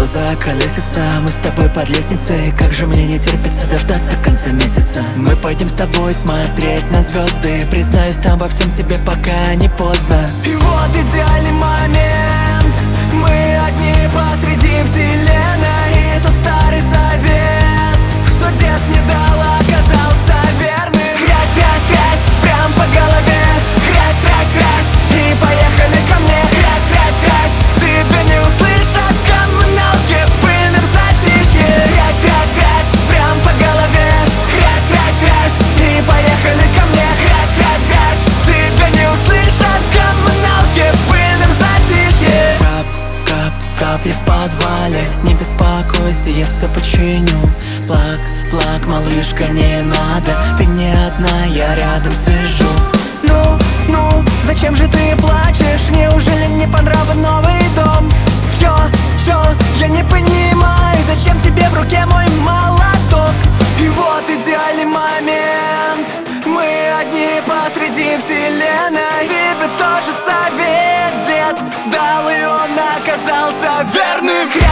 глаза колесятся. Мы с тобой под лестницей, как же мне не терпится дождаться конца месяца. Мы пойдем с тобой смотреть на звезды. Признаюсь, там во всем тебе пока не поздно. И вот идеальный момент, мы одни посреди вселенной. И тот старый завет, что дед не дал, оказался верным. Грязь, грязь, грязь, прям по голове. Грязь, грязь, грязь, и поехали ко мне. Грязь, грязь, грязь, тебя не услышат в коммуналке в пыльном затишье. Грязь, грязь, грязь, прям по голове. Грязь, грязь, грязь, и поехали ко мне. Грязь, грязь, грязь, тебя не услышат в коммуналке в пыльном затишье. Кап, кап, капли в подвале, не беспокойся, я все починю. Плак, плак, малышка, не надо, ты не одна, я рядом сижу. Ну, зачем же ты плачешь? Неужели не по нраву новый дом? Чё, я не понимаю, зачем тебе в руке мой молоток? И вот идеальный момент, мы одни посреди вселенной. Тебе тоже совет дед дал, и он оказался верным.